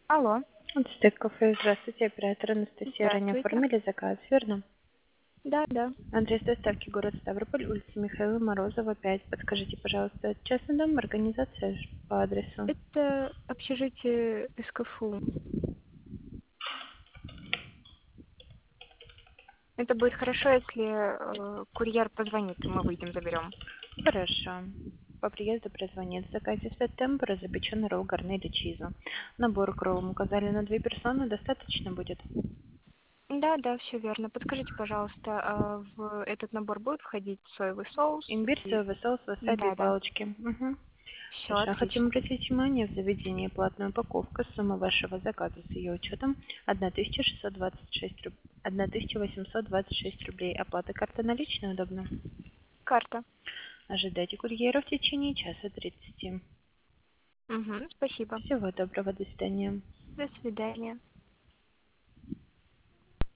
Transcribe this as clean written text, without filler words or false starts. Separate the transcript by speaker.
Speaker 1: Алло,
Speaker 2: Ацтек кафе, здравствуйте, оператор Анастасия, ранее
Speaker 1: здравствуйте.
Speaker 2: оформили заказ, верно?
Speaker 1: Да, да.
Speaker 2: Адрес доставки город Ставрополь, улица Михаила Морозова, 5. Подскажите, пожалуйста, частный дом, организация по адресу.
Speaker 1: Это общежитие СКФУ. Это будет хорошо, если курьер позвонит, и мы выйдем, заберем.
Speaker 2: Хорошо. По приезду прозвонит. В заказе свет темпора, запеченный ролл гарнели чиза. Набор к роллам указали на 2 персоны, достаточно будет?
Speaker 1: Да, да, все верно. Подскажите, пожалуйста, в этот набор будет входить соевый соус?
Speaker 2: Имбирь, соевый соус, васаби и
Speaker 1: Да, да.
Speaker 2: палочки. Угу.
Speaker 1: Все
Speaker 2: Хорошо. Хотим
Speaker 1: отлично.
Speaker 2: обратить внимание, в заведении платная упаковка. Сумма вашего заказа с ее учетом 1626 рублей. 1826 рублей. Оплата карты наличной удобно.
Speaker 1: Карта.
Speaker 2: Ожидайте курьера в течение часа 30.
Speaker 1: Угу, спасибо.
Speaker 2: Всего доброго, до свидания.
Speaker 1: До свидания.